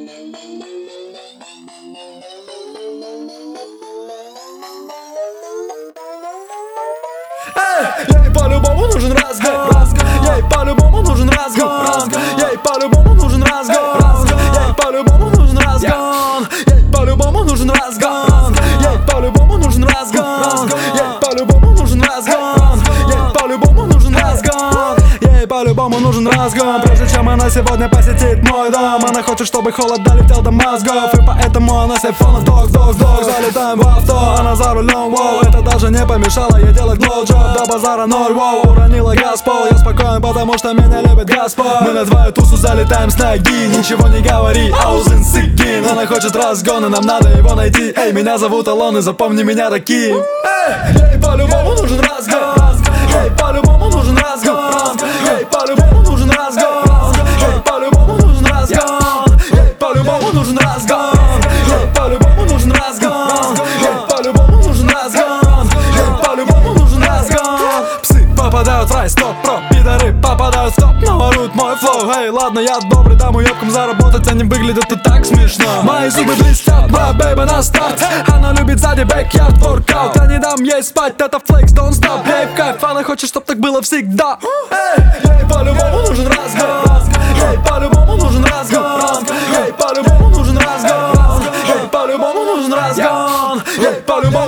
Ей, по-любому нужен разгон. Ей, по-любому нужен разгон. Ей, по-любому нужен разгон. Ей, по-любому нужен разгон. Ей, по-любому нужен разгон. Ей, по-любому нужен разгон. Ей, по-любому нужен разгон. Ей, по-любому нужен разгон. Ей, по-любому нужен разгон. Прежде чем она сегодня посетит мой дом, она хочет, чтобы холод долетел до мозгов. И поэтому она с айфона вдох-вдох-вдох. Залетаем в авто, она за рулем, воу. Это даже не помешало ей делать блоуджоп. До базара ноль, воу. Уронила газ в пол. Я спокоен, потому что меня любит Господь. Мы на твою тусу залетаем с ноги. Ничего не говори, аузен сыгин. Она хочет разгон, и нам надо его найти. Эй, меня зовут Алон, и запомни меня таким. Ей, по-любому нужен разгон. Ей, по-любому нужен разгон. Ей, по-любому нужен разгон. Ей, по-любому нужен разгон. Ей, по-любому нужен разгон. Ей, по-любому нужен разгон. Ей, по-любому нужен разгон. Ей, по-любому нужен разгон. Псы попадают в рай, стоп-про. Пидоры попадают в топ, но воруют мой флоу. Эй, ладно, я добрый, дам уёбкам заработать. Они выглядят и так смешно. Мои зубы блестят, моя бэйба на старт. Она любит сзади бэк-ярд воркаут. Я не дам ей спать, это флекс, don't stop. Ей, в кайф, она хочет, чтоб так было всегда. Ей, по-любому нужен разгон. Ей, по-любому нужен разгон. Ей, по-любому нужен разгон. Ей, по-любому нужен разгон. Ей, по-любому